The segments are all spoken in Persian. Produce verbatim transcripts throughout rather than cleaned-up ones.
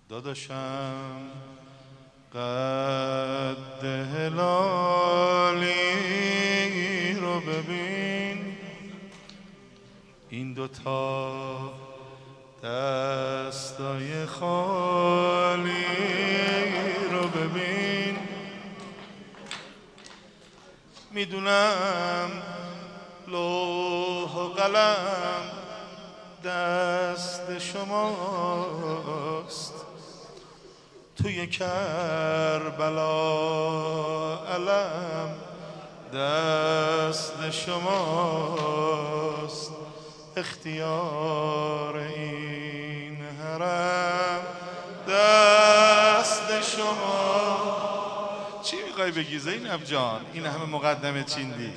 داداشم قد هلالی رو ببین، این دوتا دستای خالی رو ببین. میدونم لوح و قلم دست شماست، توی کربلا علم دست شماست، اختیار این حرم دست شما. چی میخوای بگی زینب جان؟ این همه مقدمه چیندی.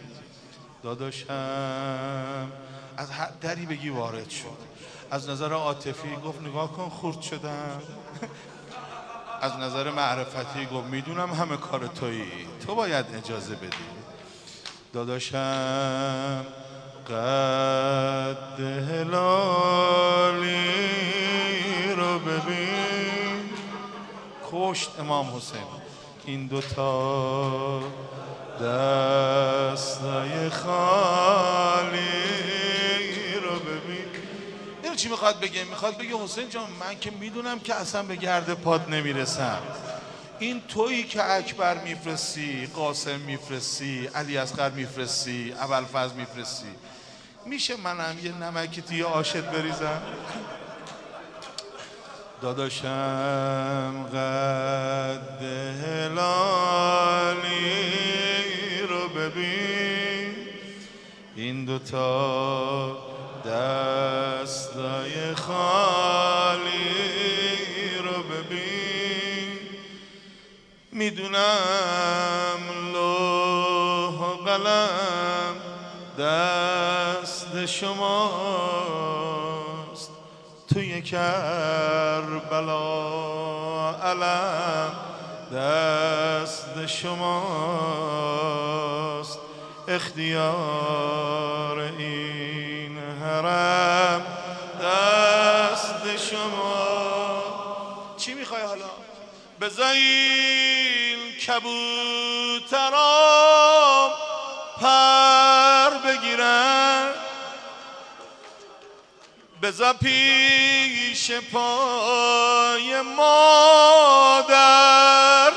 داداشم از هر دری بگی وارد شد. از نظر عاطفی گفت نگاه کن خورد شدم. از نظر معرفتی گفت میدونم همه کار تویی، تو باید اجازه بدی. داداشم قد هلالی رو ببین، کشت امام حسین. این دوتا دستای خالی رو ببین. این چی میخواد بگه؟ میخواد بگه حسین جان من که میدونم که اصلا به گرد پاد نمیرسم، این تویی که اکبر میفرستی، قاسم میفرستی، علی اصغر میفرستی، ابوالفضل میفرستی، میشه منم یه نمکی توی آشت بریزم؟ داداشم قد هلالی رو ببین، این دوتا دستای خالی رو ببین. میدونم لوح و قلم دست شماست، توی کربلا علم دست شماست، اختیار این حرم دست شما. چی میخوای حالا؟ بذارین کبوترام پر بگیرن، بذار پیش پای مادر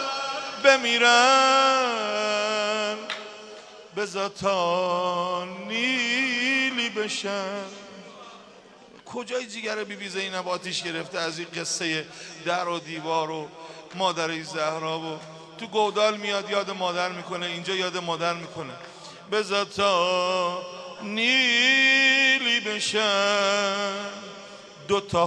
بمیرن، بذار تا نیلی بشن. کجای جیگر بی بی زینب آتیش گرفته از این قصه در و دیوار و مادر زهرا و تو گودال میاد یاد مادر میکنه، اینجا یاد مادر میکنه. بذار تا نیلی بشن، دوتا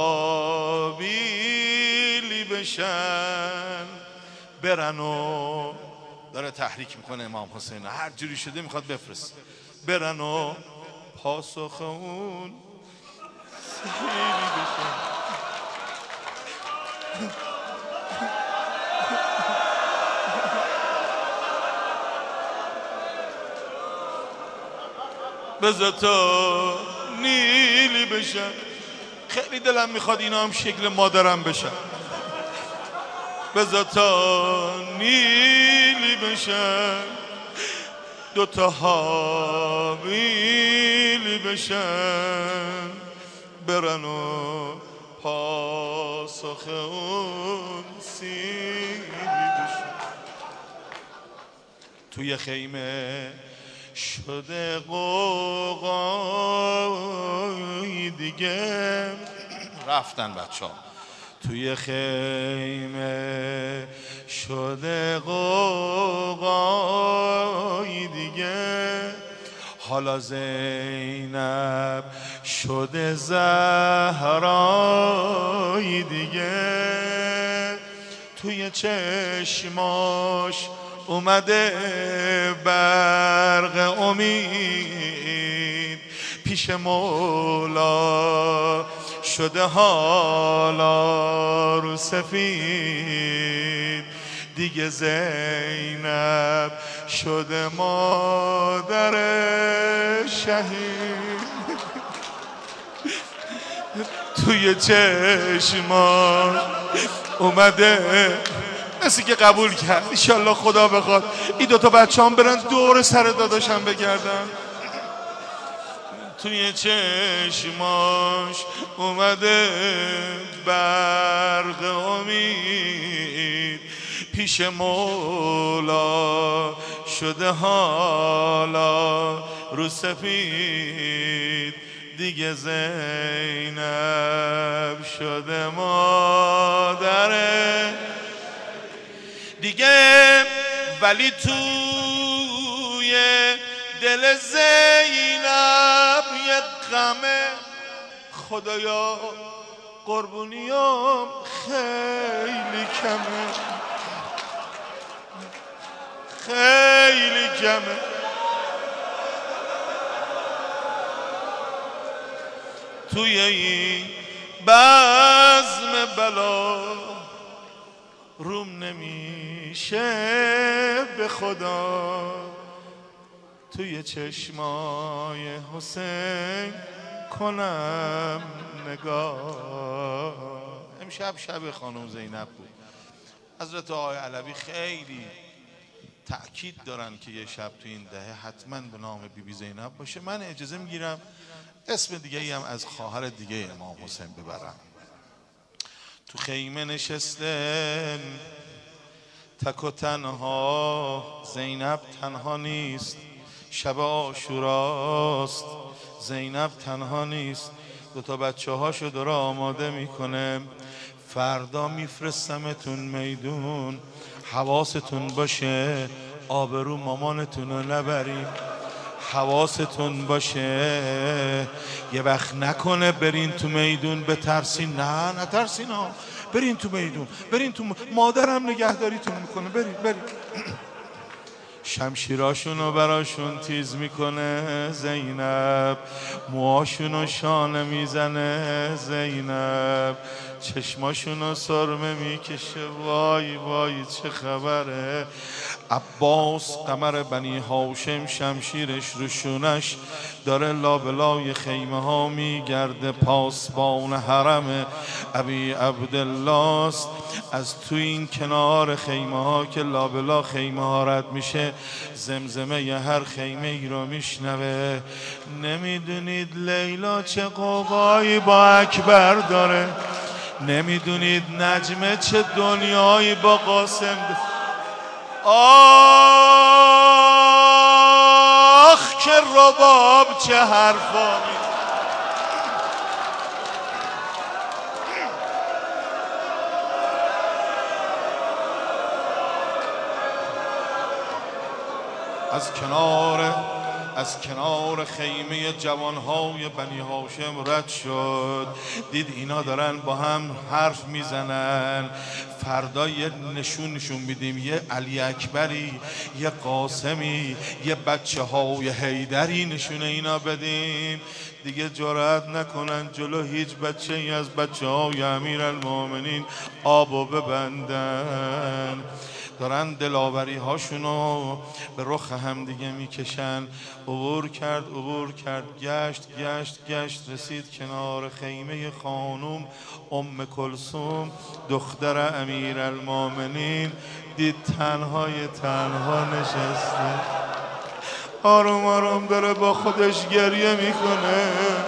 حابیلی بشن، برن و داره تحریک میکنه امام حسین، هر جوری شده میخواد بفرست، برن و پاسخ اون سیلی بشن. بذار تا نیلی بشن. خیلی دلم میخواد اینا هم شکل مادرم بشن. بذار تا نیلی بشن، دوتا حابیلی بشن، برن و پاسخ اون سیلی بشن. توی خیمه شده قوقای دیگه، رفتن بچه ها. توی خیمه شده قوقای دیگه، حالا زینب شده زهرای دیگه، توی چشماش اومده برق امید، پیش مولا شده حالا رو سفید دیگه. زینب شده مادر شهید. توی چشمان اومده، مثل که قبول کرد. انشالله خدا بخواد این دوتا بچه هم برن دور سر داداشم بگردن. توی چشماش اومده برق امید، پیش مولا شده حالا رو سفید، دیگه زینب شده مادره دیگه. ولی توی دل زینب یه غمه، خدایا قربونیام خیلی کمه، خیلی کمه. توی این بزم بلا روم نمیشه به خدا، توی چشمای حسین کنم نگاه. امشب شب خانم زینب بود. حضرت آقای علوی خیلی تأکید دارن که یه شب تو این دهه حتما به نام بی بی زینب باشه. من اجازه میگیرم اسم دیگه ای هم از خواهر دیگه امام حسین ببرم. تو خیمه نشسته تک و تنها، زینب تنها نیست، شب عاشوراست، زینب تنها نیست. دوتا بچه هاشو داره آماده میکنه، فردا میفرستمتون میدون، حواستون باشه آبرو مامانتون رو نبریم، حواستون باشه یه وقت نکنه برین تو میدون بترسین. نه نه ترسین ها، برین تو میدون، برین تو م... مادرم نگهداریتون میکنه، برین برین. شمشیراشونو براشون تیز میکنه زینب، موهاشونو شانه میزنه زینب، چشماشونو سرمه میکشه. وای وای چه خبره. عباس قمر بنی هاشم شمشیرش رو شونش داره لابلای خیمه ها میگرده، پاسبان حرم ابی عبدالله است. از تو این کنار خیمه ها که لابلا خیمه ها رد میشه، زمزمه ی هر خیمه ای رو میشنوه. نمیدونید لیلا چه قوقایی با اکبر داره، نمیدونید نجمه چه دنیایی با قاسم داره. آخ که رباب چه حرفا می از کنار از کنار خیمه جوانهای بنی هاشم رد شد، دید اینا دارن با هم حرف میزنن. فردا یه نشون نشون میدیم، یه علی اکبری، یه قاسمی، یه بچه های حیدری نشونه اینا بدیم. دیگه جرأت نکنن جلو هیچ بچه ای از بچه های امیرالمومنین آبو ببندن. دارن دلاوری هاشونو به رخ هم دیگه میکشن. عبور کرد عبور کرد، گشت گشت گشت، رسید کنار خیمه خانوم ام کلثوم دختر امیرالمومنین. دید تنهای تنها نشسته، آروم آروم داره با خودش گریه میکنه.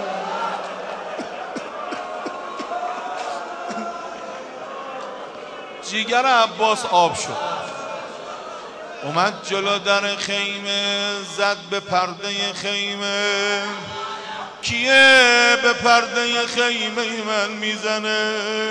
جیگر عباس آب شد، اومد جلو در خیمه، زد به پرده خیمه. کیه به پرده خیمه من میزنه؟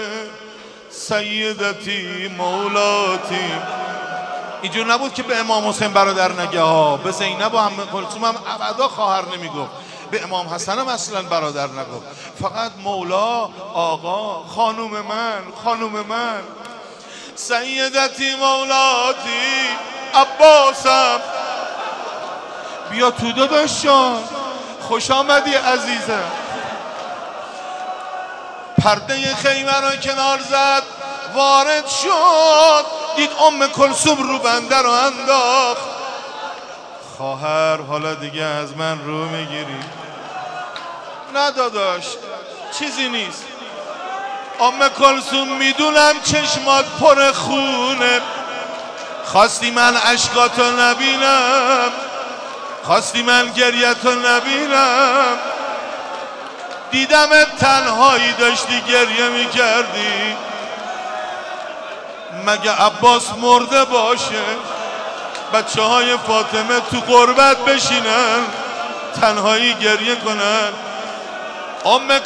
سیدتی مولاتی. اینجور نبود که به امام حسین برادر نگه ها، به زینب و ام کلثوم هم ابدا خواهر نمیگفت، به امام حسن هم اصلا برادر نگفت، فقط مولا، آقا، خانوم من، خانوم من. سیدتی مولاتی عباسم، بیا تو داداش جان، خوش آمدی عزیزم. پرده خیمه رو کنار زد، وارد شد، دید ام کلثوم رو بنده رو انداخت. خواهر حالا دیگه از من رو میگیری؟ نه داداش چیزی نیست، ام کلثوم میدونم چشمات پر خونه، خواستی من عشقاتو نبینم، خواستی من گریتو نبینم، دیدم تنهایی داشتی گریه میکردی. مگه عباس مرده باشه بچه های فاطمه تو غربت بشینن تنهایی گریه کنن؟ ام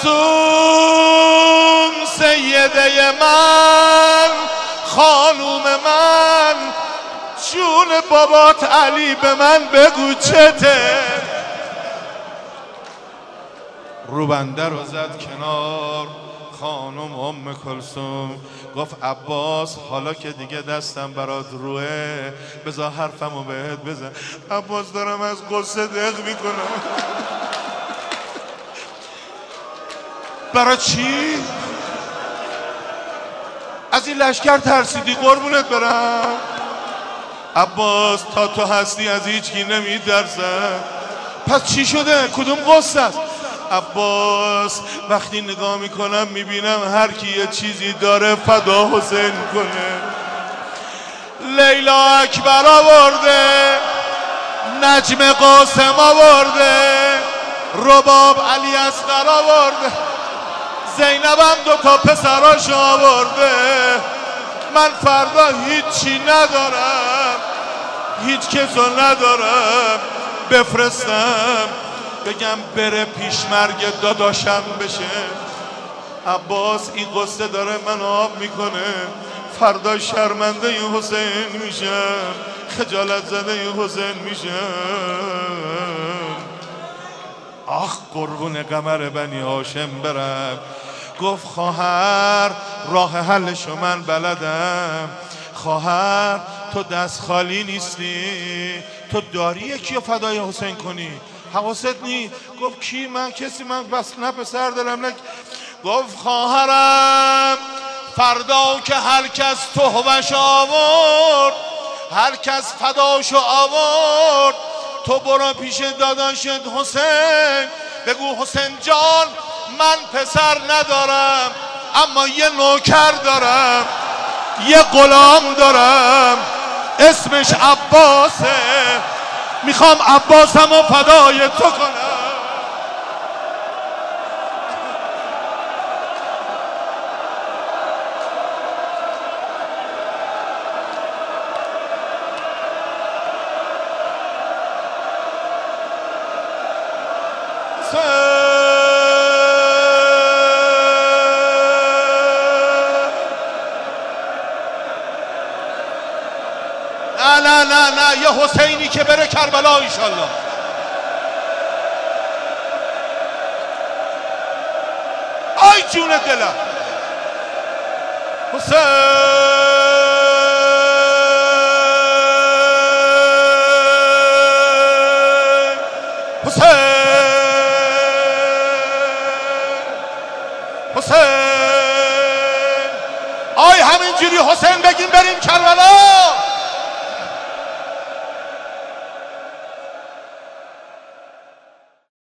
کلثوم سیده من، خانوم من، جون بابات علی به من بگو چته. روبنده رو زد کنار خانم ام کلثوم، گفت عباس حالا که دیگه دستم برات روه بذار حرفمو بهت بزن. عباس دارم از قصه دق میکنم. برای چی؟ از این لشکر ترسیدی قربونت برم؟ عباس تا تو هستی از هیچ کی نمیترسم. پس چی شده؟ کدوم قصه است؟ عباس وقتی نگاه میکنم میبینم هر کی یه چیزی داره فدا حسین کنه. لیلا اکبر آورده، نجم قاسم آورده، رباب علی اصغر آورده، زینبم دو تا پسراش آورده. من فردا هیچی ندارم، هیچ کسو ندارم بفرستم بگم بره پیشمرگ داداشم بشه. عباس این قصه داره من آب میکنه، فردا شرمنده ی حسین میشم، خجالت زده ی حسین میشم. آخ قربون قمر بنی هاشم برم. گفت خواهر راه حلشو من بلدم. خواهر تو دست خالی نیستی، تو داری یکی رو فدای حسین کنی، حواست نی؟ گفت کی؟ من کسی، من بس نه پسر دارم نه. گفت خواهرم فردا که هر کس تهمش آورد، هر کس فداشو آورد، تو برو پیش داداشت حسین بگو حسین جان من پسر ندارم اما یه نوکر دارم، یه غلام دارم اسمش عباسه، میخوام عباسمو فدای تو کنم. نه نه نه نه یه حسینی که بره کربلا انشالله. آی جون دلم حسین، حسین، حسین. آی همینجوری حسین بگیم بریم کربلا.